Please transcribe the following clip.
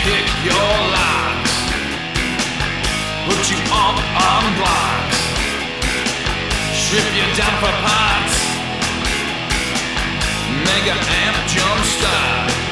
kick your locks, put you up on blocks, strip you down for parts, mega amp jump start.